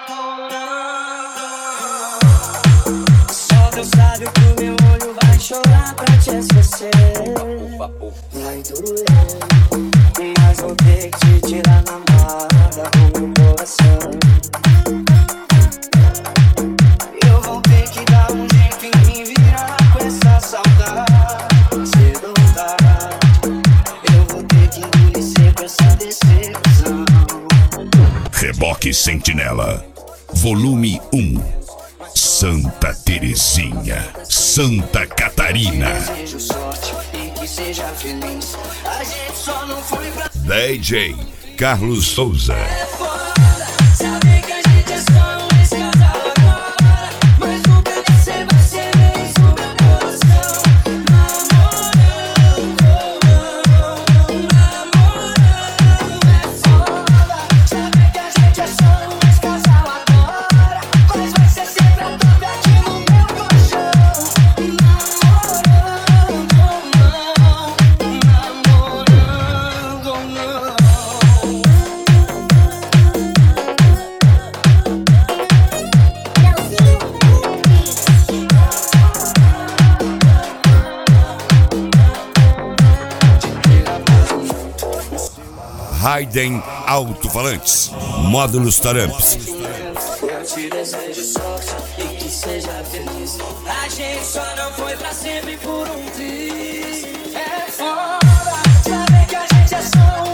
Só Deus sabe o que o meu olho vai chorar pra te esquecer. Vai doer, mas vou ter que te tirar na marra do meu coração. Eu vou ter que dar um jeito em me virar com essa saudade. Cedo ou tarde, eu vou ter que engolir seco essa decepção. Reboque Sentinela, volume 1. Santa Terezinha, Santa Catarina. Desejo sorte e que seja feliz. A gente só não foi pra... DJ Carlos Souza. É foda saber que a gente é só um ex-casal agora, mas nunca você vai ser mesmo meu coração. Namorando, é foda saber que a gente é só um ex-casal agora, mas vai ser sempre a top aqui no meu colchão. Hayden Alto-Falantes, Módulos Taramps. Eu te desejo sorte e que seja feliz. A gente só não foi pra sempre por um triz. É foda saber que a gente é só um